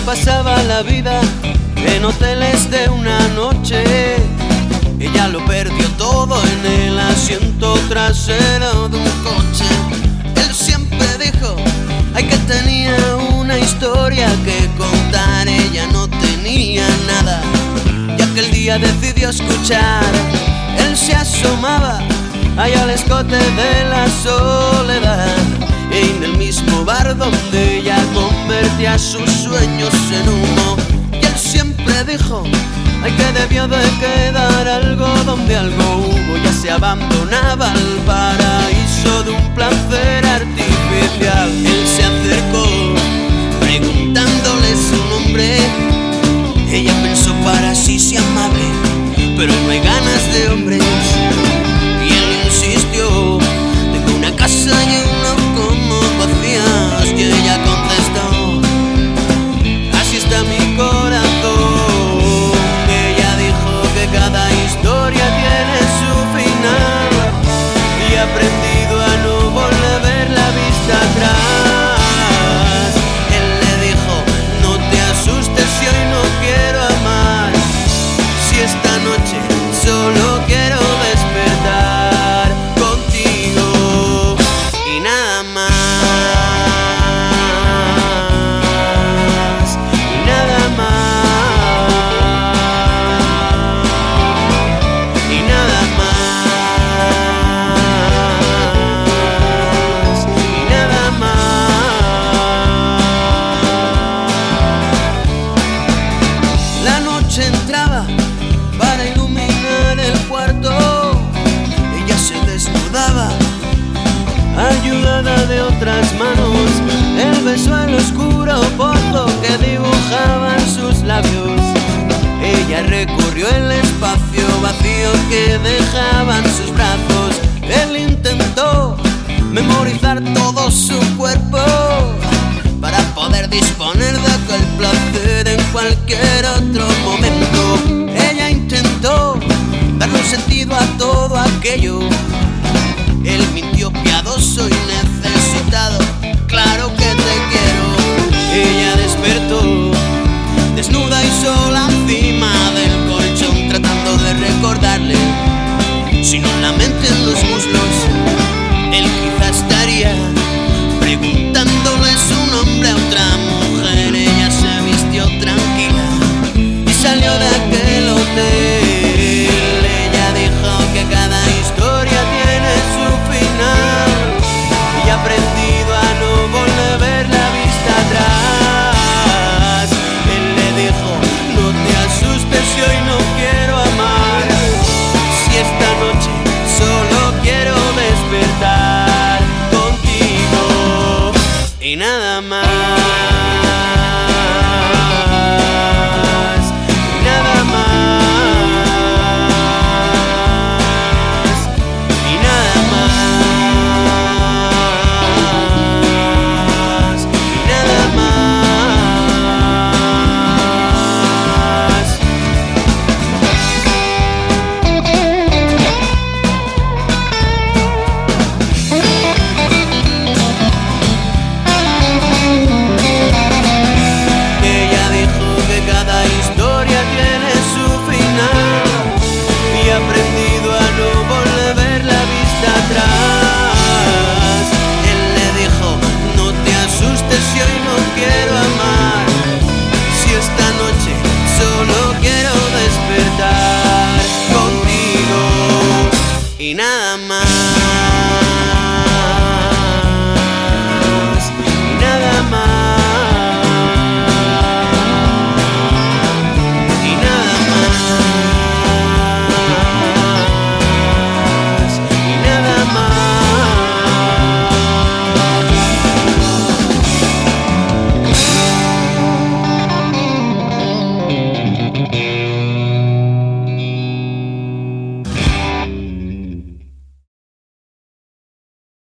pasaba la vida en hoteles de una noche. Ella lo perdió todo en el asiento trasero de un coche. Él siempre dijo, ay, que tenía una historia que contar. Ella no tenía nada, y aquel día decidió escuchar. Él se asomaba allá al escote de la soledad, en el mismo bar donde ella convertía sus sueños en humo. Y él siempre dijo, ay, que debió de quedar algo donde algo hubo. Ya se abandonaba el paraíso de un placer artificial. Él se acercó preguntándole su nombre. Ella pensó para sí, si amable, pero no hay ganas de hombres. Y él insistió, tengo una casa y una como vacías. Y ella contestó, así está mi corazón. Ella dijo que cada historia tiene su final, y he aprendido a no volver la vista atrás. Él le dijo, no te asustes si hoy no quiero amar, si esta noche solo quiero despertar contigo y nada más, y nada más, y nada más, y nada más. La noche entraba para iluminar el cuarto. Ella se desnudaba ayudada de otras manos. Él besó el oscuro pozo que dibujaban sus labios. Ella recorrió el espacio vacío que dejaban sus brazos. Él intentó memorizar todo su cuerpo para poder disponer de aquel placer en cualquier otro momento.